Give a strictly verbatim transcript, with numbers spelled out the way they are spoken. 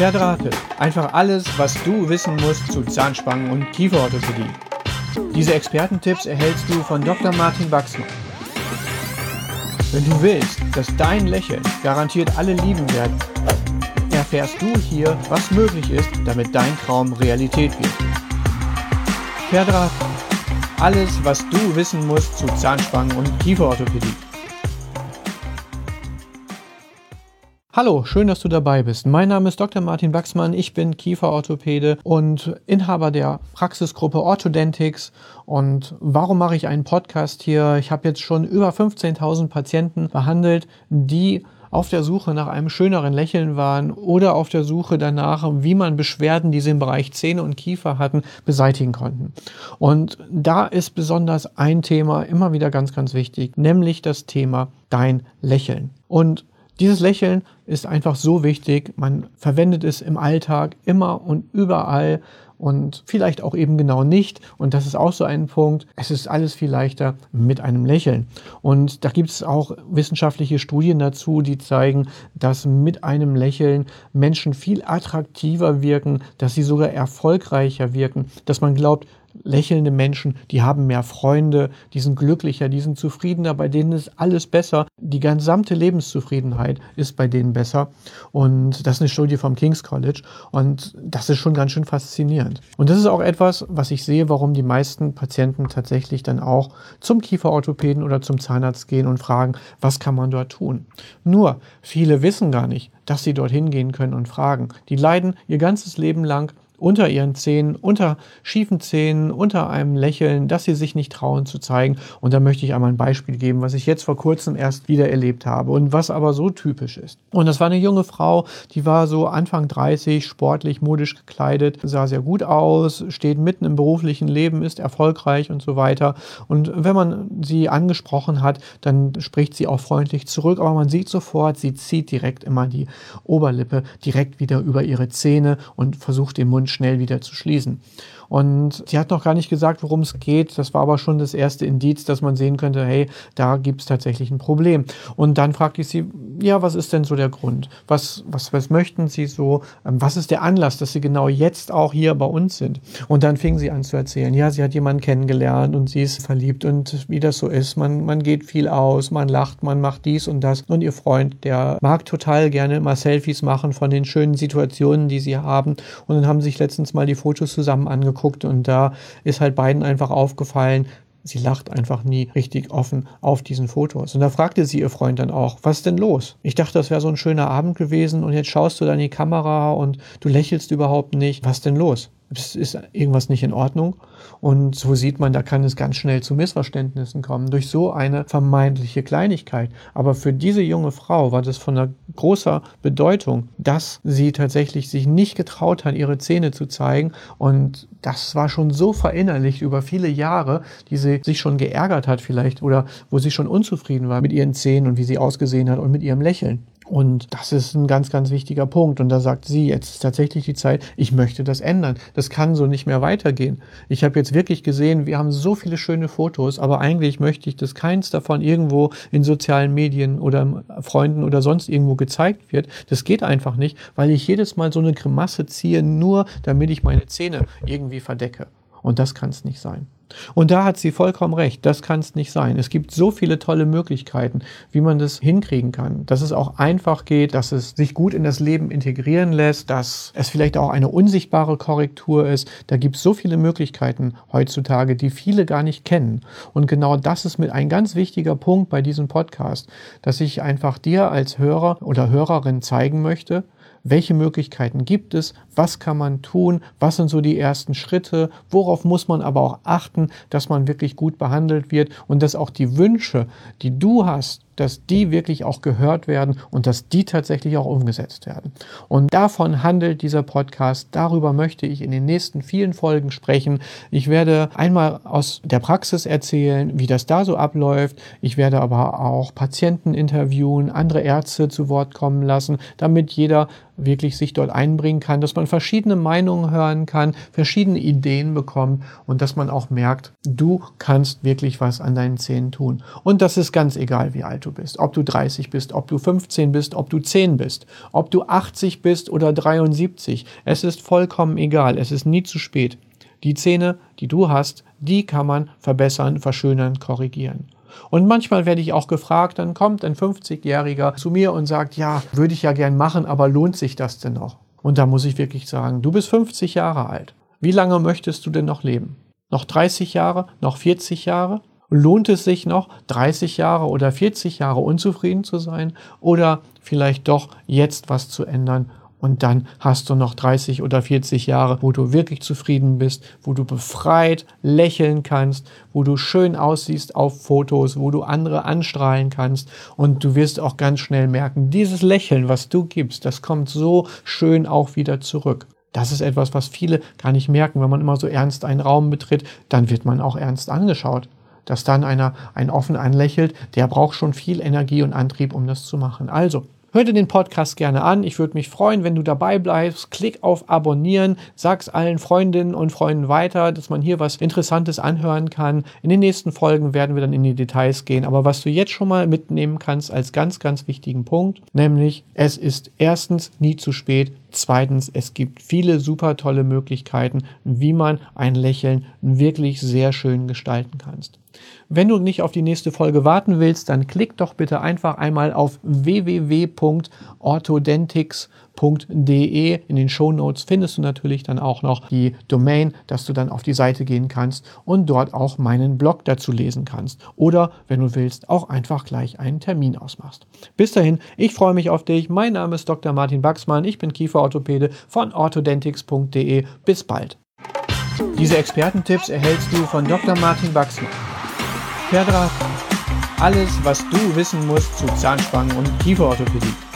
Verdrahtet. Einfach alles, was du wissen musst zu Zahnspangen- und Kieferorthopädie. Diese Expertentipps erhältst du von Doktor Martin Wachsmann. Wenn du willst, dass dein Lächeln garantiert alle lieben werden, erfährst du hier, was möglich ist, damit dein Traum Realität wird. Verdrahtet. Alles, was du wissen musst zu Zahnspangen- und Kieferorthopädie. Hallo, schön, dass du dabei bist. Mein Name ist Doktor Martin Wachsmann, ich bin Kieferorthopäde und Inhaber der Praxisgruppe Orthodentics. Und warum mache ich einen Podcast hier? Ich habe jetzt schon über fünfzehntausend Patienten behandelt, die auf der Suche nach einem schöneren Lächeln waren oder auf der Suche danach, wie man Beschwerden, die sie im Bereich Zähne und Kiefer hatten, beseitigen konnten. Und da ist besonders ein Thema immer wieder ganz, ganz wichtig, nämlich das Thema dein Lächeln. Und dieses Lächeln ist einfach so wichtig, man verwendet es im Alltag immer und überall und vielleicht auch eben genau nicht. Und das ist auch so ein Punkt. Es ist alles viel leichter mit einem Lächeln. Und da gibt es auch wissenschaftliche Studien dazu, die zeigen, dass mit einem Lächeln Menschen viel attraktiver wirken, dass sie sogar erfolgreicher wirken, dass man glaubt, lächelnde Menschen, die haben mehr Freunde, die sind glücklicher, die sind zufriedener, bei denen ist alles besser. Die gesamte Lebenszufriedenheit ist bei denen besser. Und das ist eine Studie vom King's College und das ist schon ganz schön faszinierend. Und das ist auch etwas, was ich sehe, warum die meisten Patienten tatsächlich dann auch zum Kieferorthopäden oder zum Zahnarzt gehen und fragen, was kann man dort tun? Nur, viele wissen gar nicht, dass sie dorthin gehen können und fragen. Die leiden ihr ganzes Leben lang unter ihren Zähnen, unter schiefen Zähnen, unter einem Lächeln, das sie sich nicht trauen zu zeigen. Und da möchte ich einmal ein Beispiel geben, was ich jetzt vor kurzem erst wieder erlebt habe und was aber so typisch ist. Und das war eine junge Frau, die war so Anfang dreißig, sportlich, modisch gekleidet, sah sehr gut aus, steht mitten im beruflichen Leben, ist erfolgreich und so weiter. Und wenn man sie angesprochen hat, dann spricht sie auch freundlich zurück, aber man sieht sofort, sie zieht direkt immer die Oberlippe direkt wieder über ihre Zähne und versucht den Mund schnell wieder zu schließen. Und sie hat noch gar nicht gesagt, worum es geht. Das war aber schon das erste Indiz, dass man sehen könnte, hey, da gibt es tatsächlich ein Problem. Und dann fragte ich sie, ja, was ist denn so der Grund? Was, was, was möchten Sie so? Was ist der Anlass, dass Sie genau jetzt auch hier bei uns sind? Und dann fing sie an zu erzählen, ja, sie hat jemanden kennengelernt und sie ist verliebt und wie das so ist. Man, man geht viel aus, man lacht, man macht dies und das. Und ihr Freund, der mag total gerne mal Selfies machen von den schönen Situationen, die sie haben. Und dann haben sie sich letztens mal die Fotos zusammen angeguckt und da ist halt beiden einfach aufgefallen, sie lacht einfach nie richtig offen auf diesen Fotos. Und da fragte sie ihr Freund dann auch, was ist denn los? Ich dachte, das wäre so ein schöner Abend gewesen und jetzt schaust du da in die Kamera und du lächelst überhaupt nicht. Was ist denn los? Ist irgendwas nicht in Ordnung? Und so sieht man, da kann es ganz schnell zu Missverständnissen kommen durch so eine vermeintliche Kleinigkeit. Aber für diese junge Frau war das von einer großer Bedeutung, dass sie tatsächlich sich nicht getraut hat, ihre Zähne zu zeigen. Und das war schon so verinnerlicht über viele Jahre, die sie sich schon geärgert hat vielleicht oder wo sie schon unzufrieden war mit ihren Zähnen und wie sie ausgesehen hat und mit ihrem Lächeln. Und das ist ein ganz, ganz wichtiger Punkt. Und da sagt sie, jetzt ist tatsächlich die Zeit, ich möchte das ändern. Das kann so nicht mehr weitergehen. Ich habe jetzt wirklich gesehen, wir haben so viele schöne Fotos, aber eigentlich möchte ich, dass keins davon irgendwo in sozialen Medien oder Freunden oder sonst irgendwo gezeigt wird. Das geht einfach nicht, weil ich jedes Mal so eine Grimasse ziehe, nur damit ich meine Zähne irgendwie verdecke. Und das kann es nicht sein. Und da hat sie vollkommen recht, das kann es nicht sein. Es gibt so viele tolle Möglichkeiten, wie man das hinkriegen kann, dass es auch einfach geht, dass es sich gut in das Leben integrieren lässt, dass es vielleicht auch eine unsichtbare Korrektur ist. Da gibt es so viele Möglichkeiten heutzutage, die viele gar nicht kennen. Und genau das ist mit ein ganz wichtiger Punkt bei diesem Podcast, dass ich einfach dir als Hörer oder Hörerin zeigen möchte, welche Möglichkeiten gibt es, was kann man tun, was sind so die ersten Schritte, worauf muss man aber auch achten, dass man wirklich gut behandelt wird und dass auch die Wünsche, die du hast, dass die wirklich auch gehört werden und dass die tatsächlich auch umgesetzt werden. Und davon handelt dieser Podcast. Darüber möchte ich in den nächsten vielen Folgen sprechen. Ich werde einmal aus der Praxis erzählen, wie das da so abläuft. Ich werde aber auch Patienten interviewen, andere Ärzte zu Wort kommen lassen, damit jeder wirklich sich dort einbringen kann, dass man verschiedene Meinungen hören kann, verschiedene Ideen bekommt und dass man auch merkt, du kannst wirklich was an deinen Zähnen tun. Und das ist ganz egal, wie alt alt du bist, ob du dreißig bist, ob du fünfzehn bist, ob du zehn bist, ob du achtzig bist oder dreiundsiebzig. Es ist vollkommen egal, es ist nie zu spät. Die Zähne, die du hast, die kann man verbessern, verschönern, korrigieren. Und manchmal werde ich auch gefragt, dann kommt ein fünfzigjähriger zu mir und sagt, ja, würde ich ja gern machen, aber lohnt sich das denn noch? Und da muss ich wirklich sagen, du bist fünfzig Jahre alt. Wie lange möchtest du denn noch leben? Noch dreißig Jahre? Noch vierzig Jahre? Lohnt es sich noch, dreißig Jahre oder vierzig Jahre unzufrieden zu sein? Oder vielleicht doch jetzt was zu ändern? Und dann hast du noch dreißig oder vierzig Jahre, wo du wirklich zufrieden bist, wo du befreit lächeln kannst, wo du schön aussiehst auf Fotos, wo du andere anstrahlen kannst. Und du wirst auch ganz schnell merken, dieses Lächeln, was du gibst, das kommt so schön auch wieder zurück. Das ist etwas, was viele gar nicht merken. Wenn man immer so ernst einen Raum betritt, dann wird man auch ernst angeschaut. Dass dann einer einen offen anlächelt, der braucht schon viel Energie und Antrieb, um das zu machen. Also, hör dir den Podcast gerne an. Ich würde mich freuen, wenn du dabei bleibst. Klick auf Abonnieren, sag's allen Freundinnen und Freunden weiter, dass man hier was Interessantes anhören kann. In den nächsten Folgen werden wir dann in die Details gehen. Aber was du jetzt schon mal mitnehmen kannst als ganz, ganz wichtigen Punkt, nämlich es ist erstens nie zu spät. Zweitens, es gibt viele super tolle Möglichkeiten, wie man ein Lächeln wirklich sehr schön gestalten kannst. Wenn du nicht auf die nächste Folge warten willst, dann klick doch bitte einfach einmal auf w w w punkt orthodentics punkt de. In den Shownotes findest du natürlich dann auch noch die Domain, dass du dann auf die Seite gehen kannst und dort auch meinen Blog dazu lesen kannst. Oder, wenn du willst, auch einfach gleich einen Termin ausmachst. Bis dahin, ich freue mich auf dich. Mein Name ist Doktor Martin Wachsmann. Ich bin Kieferorthopäde von orthodentics punkt de. Bis bald. Diese Expertentipps erhältst du von Doktor Martin Wachsmann. Per Draht. Alles, was du wissen musst zu Zahnspangen und Kieferorthopädie.